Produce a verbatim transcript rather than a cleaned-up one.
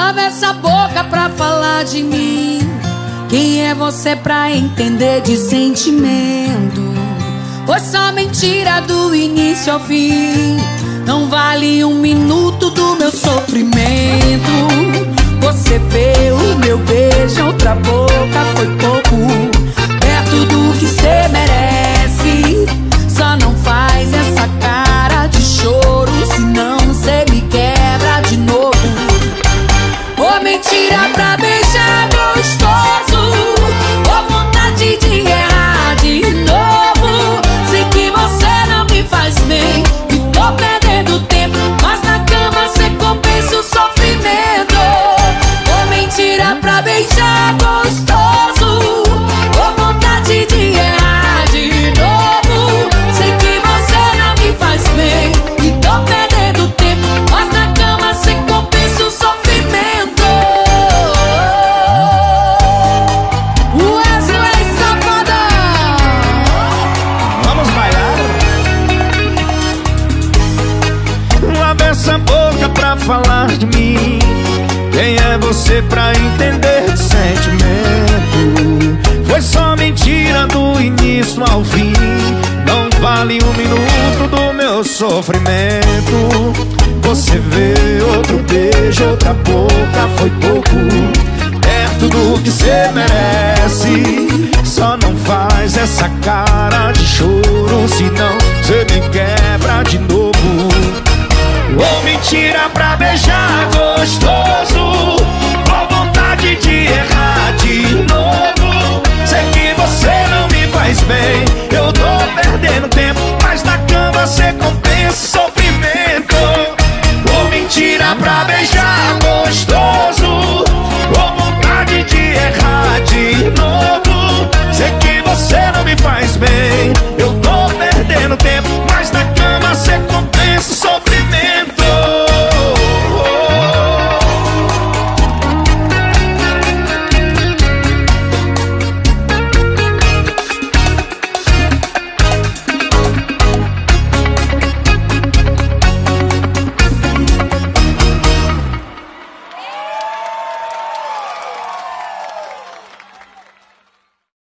Lava essa boca pra falar de mim. Quem é você pra entender de sentimento? Foi só mentira do início ao fim. Não vale um minuto do meu sofrimento. Você vê o meu beijo, outra boca foi pouco, perto do que cê merece. Só não faz essa cara de choro, senão cê me quebra de novo. Ô mentira pra beijar gostoso, ô vontade de errar de novo. Sei que você não me faz bem e tô perdendo tempo, mas na cama cê compensa o sofrimento. Ô mentira pra beijar gostoso, ô vontade de errar de novo. Sei que você não me faz bem e tô perdendo tempo, mas na cama cê compensa o sofrimento. Wesley Safadão, vamos bailar. Lava essa boca pra falar de mim. Quem é você pra entender de sentimento? Foi só mentira do início ao fim. Não vale um minuto do meu sofrimento. Você vê outro beijo, outra boca foi pouco, perto do que cê merece. Só não faz essa cara de choro, senão cê me quebra de novo. Ou mentira pra beijar gostoso,